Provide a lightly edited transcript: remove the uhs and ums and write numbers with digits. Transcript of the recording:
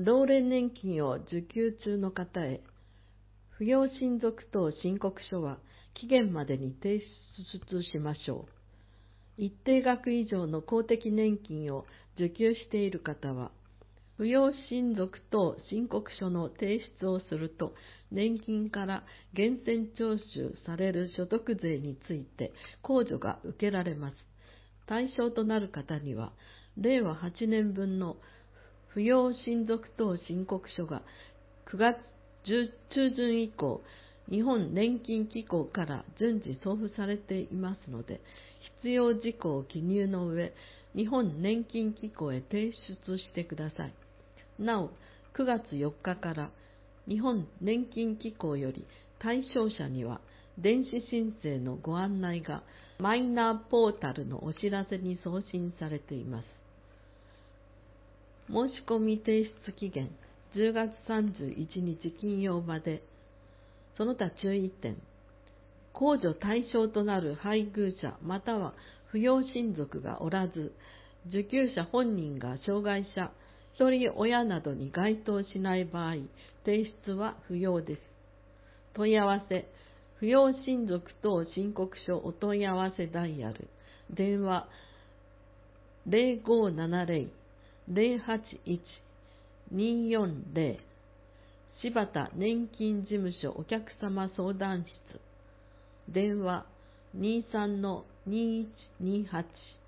老齢年金を受給中の方へ、扶養親族等申告書は期限までに提出しましょう。一定額以上の公的年金を受給している方は、扶養親族等申告書の提出をすると、年金から源泉徴収される所得税について控除が受けられます。対象となる方には、令和8年分の扶養親族等申告書が9月中旬以降、日本年金機構から順次送付されていますので、必要事項を記入の上、日本年金機構へ提出してください。なお、9月4日から日本年金機構より対象者には電子申請のご案内がマイナーポータルのお知らせに送信されています。申し込み提出期限10月31日金曜まで。その他注意点。控除対象となる配偶者または扶養親族がおらず、受給者本人が障害者、一人親などに該当しない場合、提出は不要です。問い合わせ、扶養親族等申告書お問い合わせダイヤル、電話 0570-081-240 柴田年金事務所お客様相談室、電話 23-2128